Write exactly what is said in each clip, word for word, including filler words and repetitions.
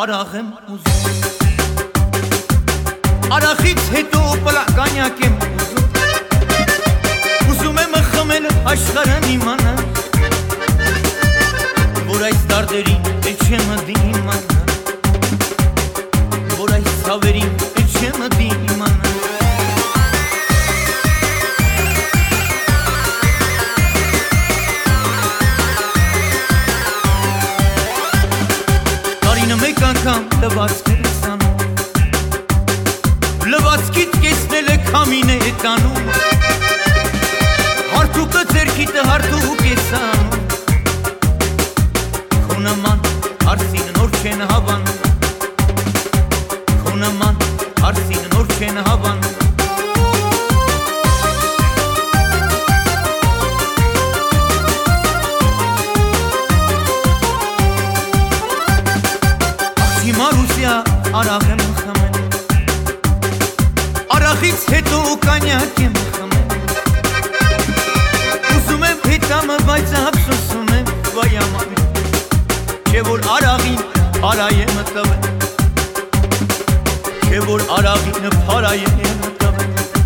արաղ եմ ուզում Արաղից հետո պլականյակ եմ ուզում Ուզում եմ խմել աշխարհն իմանա Որ այս դարդերին էլ չեմ դիմանա Որ այս ցավերին էլ չեմ դիմանա Տարին մեկ անգամ լվացք է սանում Լվացքիդ կեսնել է քամին է տանում Հարթուկը ձերքիդը հարթուկ է սանում Քո նման հարսին նոր չեն հավանում Քո նման հարսին նոր չեն հավանում Աղջի Մարուսյա արաղ եմ խմել Արաղից հետո կանյակ եմ խմել Ուզում եմ հետամը բայց ափսոսում եմ վայ աման Չէ որ արաղին փարայ եմ տվել Չէ որ արաղին փարայ եմ տվել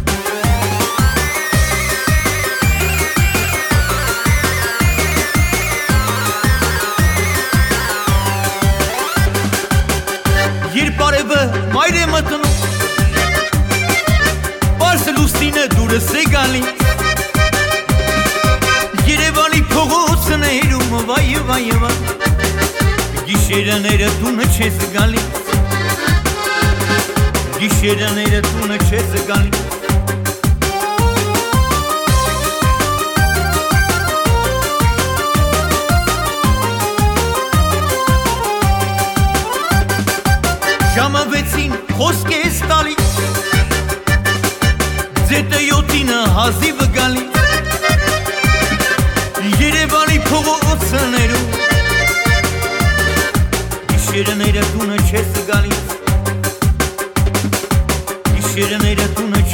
Երբ արևը մայր է մտնում Պարզ լուսինը դուրս է գալիս Երևանի փողոցներում վայ վայ վայ Գիշերները տունը չես գալիս Գիշերները տունը չես գալիս Ժամը վեցին խոսք ես տալիս Ձետը յոթինը հազիվ գալիս Երևանի փողոցներում Գիշերները տունը չես գալիս Գիշերները տունը